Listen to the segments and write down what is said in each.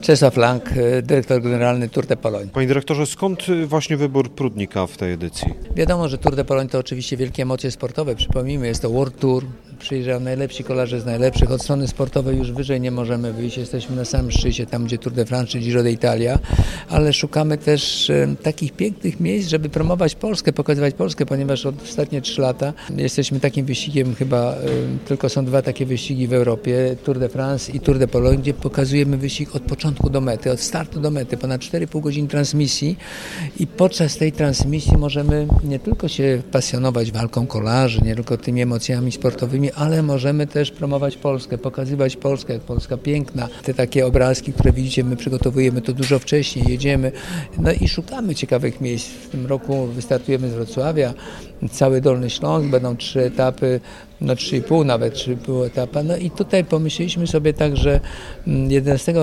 Czesław Lang, dyrektor generalny Tour de Pologne. Panie dyrektorze, skąd właśnie wybór Prudnika w tej edycji? Wiadomo, że Tour de Pologne to oczywiście wielkie emocje sportowe. Przypomnijmy, jest to World Tour. Przyjeżdżają najlepsi kolarze z najlepszych. Od strony sportowej już wyżej nie możemy wyjść. Jesteśmy na samym szczycie, tam gdzie Tour de France czy Giro d'Italia, ale szukamy też takich pięknych miejsc, żeby promować Polskę, pokazywać Polskę, ponieważ od ostatnie 3 lata jesteśmy takim wyścigiem, chyba tylko są 2 takie wyścigi w Europie, Tour de France i Tour de Pologne, gdzie pokazujemy wyścig od początku do mety, od startu do mety, ponad 4,5 godziny transmisji i podczas tej transmisji możemy nie tylko się pasjonować walką kolarzy, nie tylko tymi emocjami sportowymi, ale możemy też promować Polskę, pokazywać Polskę, jak Polska piękna. Te takie obrazki, które widzicie, my przygotowujemy to dużo wcześniej, jedziemy, no i szukamy ciekawych miejsc. W tym roku wystartujemy z Wrocławia, cały Dolny Śląsk, będą 3 etapy, 3,5 nawet, 3,5 etapa. No i tutaj pomyśleliśmy sobie tak, że 11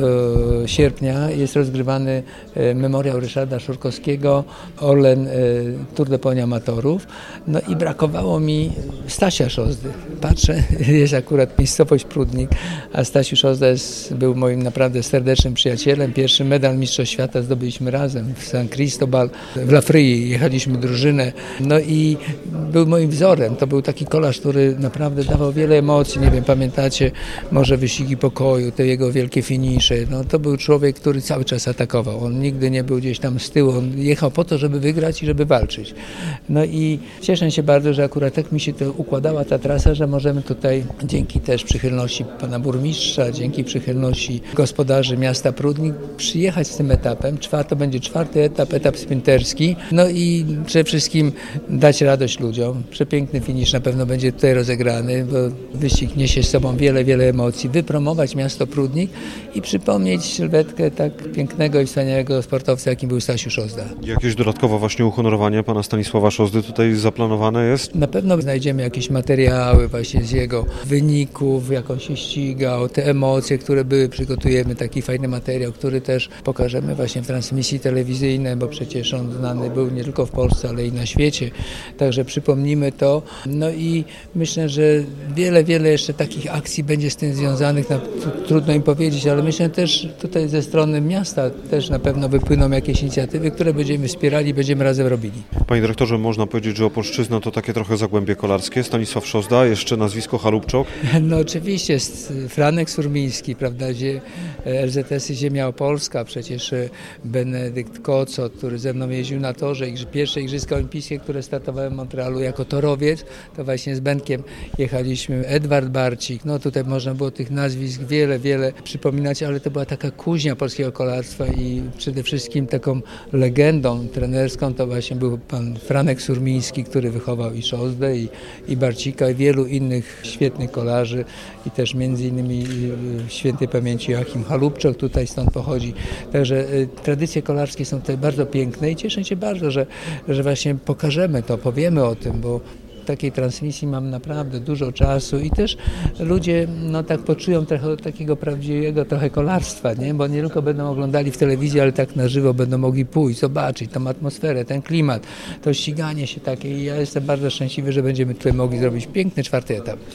sierpnia jest rozgrywany memoriał Ryszarda Szurkowskiego, Orlen Tour de Pologne Amatorów. No i brakowało mi Stasia Szozdy. Patrzę, jest akurat miejscowość Prudnik, a Stasiu Szozda był moim naprawdę serdecznym przyjacielem. Pierwszy medal Mistrzostw Świata zdobyliśmy razem w San Cristobal, w La Frii, jechaliśmy drużynę. No i był moim wzorem. To był taki kolarz, który naprawdę dawał wiele emocji. Nie wiem, pamiętacie może Wyścigi Pokoju, te jego wielkie finisze. No, to był człowiek, który cały czas atakował. On nigdy nie był gdzieś tam z tyłu. On jechał po to, żeby wygrać i żeby walczyć. No i cieszę się bardzo, że akurat tak mi się to układała ta trasa, że możemy tutaj dzięki też przychylności pana burmistrza, dzięki przychylności gospodarzy miasta Prudnik przyjechać z tym etapem. To będzie 4. etap, etap sprinterski. No i przede wszystkim dać radość ludziom. Przepiękny finisz na pewno będzie tutaj rozegrany, bo wyścig niesie z sobą wiele emocji. Wypromować miasto Prudnik i przypomnieć sylwetkę tak pięknego i wspaniałego sportowca, jakim był Stasiu Szozda. Jakieś dodatkowo właśnie uhonorowanie pana Stanisława Szozdy tutaj zaplanowane jest? Na pewno znajdziemy jakieś materiały właśnie z jego wyników, jak on się ścigał, te emocje, które były, przygotujemy taki fajny materiał, który też pokażemy właśnie w transmisji telewizyjnej, bo przecież on znany był nie tylko w Polsce, ale i na świecie. Także przypomnimy to. No i myślę, że wiele jeszcze takich akcji będzie z tym związanych, trudno im powiedzieć, ale myślę też tutaj ze strony miasta też na pewno wypłyną jakieś inicjatywy, które będziemy wspierali, będziemy razem robili. Panie dyrektorze, można powiedzieć, że Opolszczyzna to takie trochę zagłębie kolarskie. Stanisław Szozda, jeszcze nazwisko Chalupczok. No oczywiście, Franek Surmiński, prawda, LZS-y Ziemia Opolska, przecież Benedykt Koco, który ze mną jeździł na torze, pierwsze Igrzyska Olimpijskie, które startowałem w Montrealu jako torowiec, to właśnie z Benkiem jechaliśmy, Edward Barcik, no tutaj można było tych nazwisk wiele przypominać, ale to była taka kuźnia polskiego kolarstwa i przede wszystkim taką legendą trenerską to właśnie był pan Franek Surmiński, który wychował i Szozdę, i Barcika, i wielu innych świetnych kolarzy i też między innymi świętej pamięci Joachim Chalupczok tutaj stąd pochodzi. Także tradycje kolarskie są tutaj bardzo piękne i cieszę się bardzo, że właśnie pokażemy to, powiemy o tym, bo w takiej transmisji mam naprawdę dużo czasu i też ludzie tak poczują trochę takiego prawdziwego trochę kolarstwa, nie? Bo nie tylko będą oglądali w telewizji, ale tak na żywo będą mogli pójść, zobaczyć tą atmosferę, ten klimat, to ściganie się takie i ja jestem bardzo szczęśliwy, że będziemy tutaj mogli zrobić piękny 4. etap.